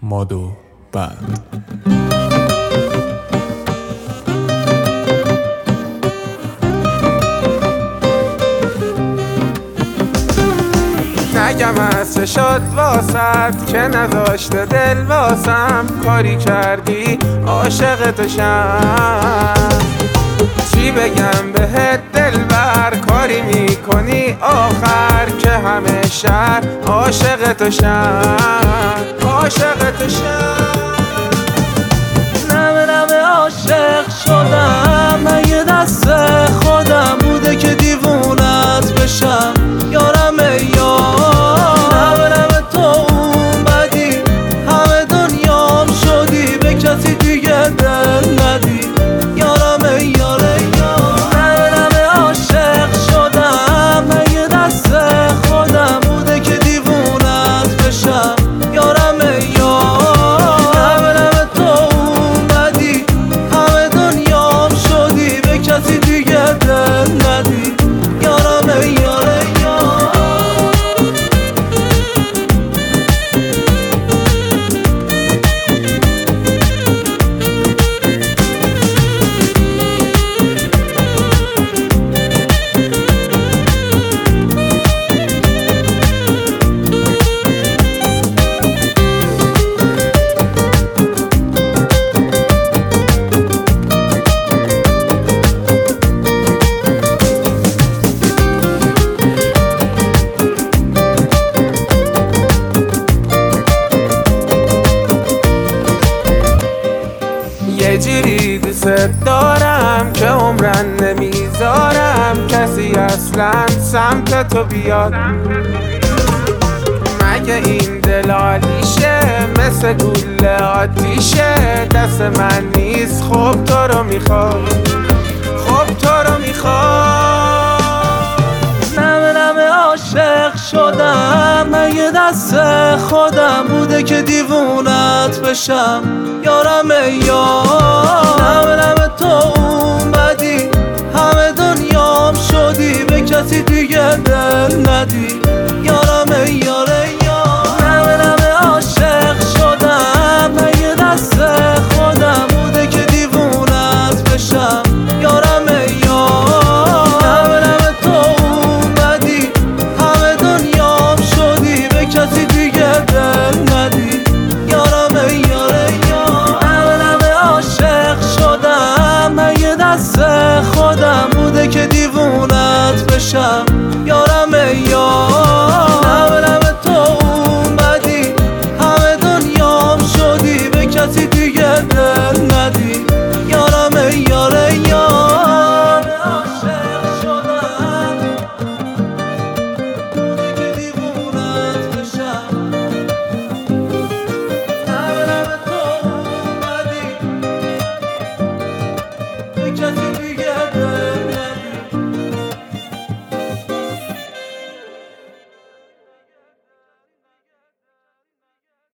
مادو بند. نگم از چه شد واسد که نذاشته دل واسم کاری کردی عاشق تو شم. چی بگم بهت دلبر کاری میکنی آخر که همه شهر عاشق تو شم، عاشق تو شم. نمه نمه عاشق شدم، مگه دست خودم بوده که دیوونت بشم یارم ای یار. نمه نمه تو اومدی همه دنیام شدی، به کسی دیگه دل ندی یارم ای یار ای یار. نمه نمه عاشق شدم، مگه دست خودم بوده که دیوونت بشم یارم ای یار. نمه نمه تو اومدی همه دنیام شدی، به کسی دیگه دل ندی یارم ای یار ای یار. یه جوری دوست دارم که عمرن نمیذارم کسی اصلا سمت تو بیاد. مگه این دل عالیشه مثل گل آتیشه، دست من نیست خب تو رو میخواد، خب تو رو میخواد. نمه نمه عاشق شدم، مگه دست خودم بوده که دیوونت بشم یارم ای یار. نمه نمه تو اومدی همه دنیام شدی، به کسی دیگه دل ندی یارم ای یار.